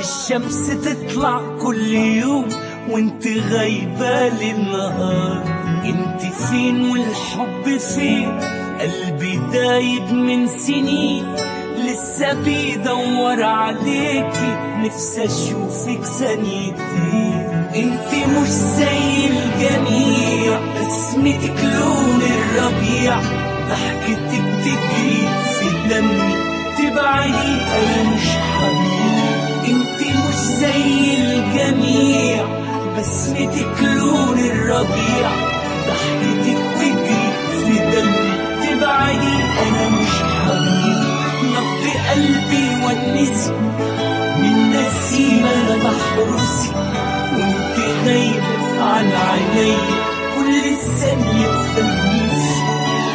الشمس تطلع كل يوم وانت غايبة للنهار. انت فين والحب فين؟ قلبي دايب من سنين لسه بيدور عليكي، نفسي اشوفك ثانيتين. انت مش زي الجميع، بسمتك لون الربيع، ضحكتك تجري في دمي، تبعدي انا مش حبيب. انت مش زي الجميع، بسمتك لون الربيع، ضحكتك تجري في دمي، تبعدي انا مش حبيب. نبض قلبي والنسي من نسيم انا بحرسي، وانت غايبة عن عيني كل ثانية بتلمسي.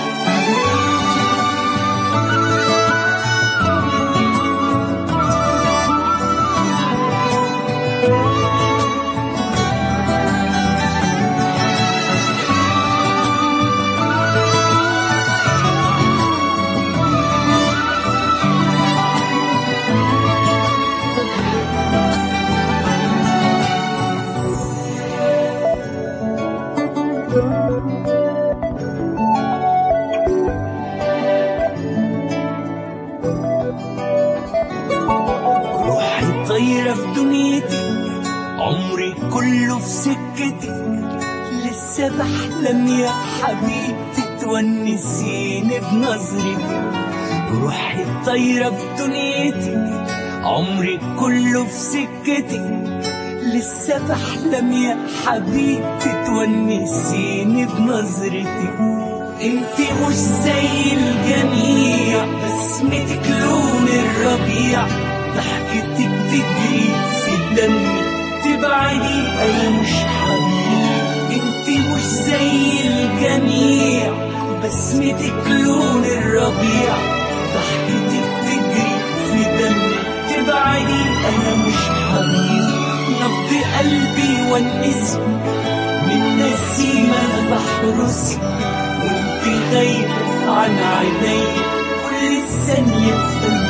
طايرة في دنيتك، عمري كله في سكتك، لسه بحلم يا حبيبتي تونسيني بنظرتك. روحي طايرة في دنيتك، عمري كله في سكتك، لسه بحلم يا حبيبتي تونسيني بنظرتك. انت مش زي الجميع، بسمتك لون الربيع، ضحكتك تجري في دمي، تبعدي انا مش حبيب. انت مش زي الجميع، بسمتك لون الربيع، ضحكتك تجري في دمي، تبعدي انا مش حبيب. نبض قلبي والنسي من نسيم انا بحرسي، وانت غايبة عن عيني كل ثانية.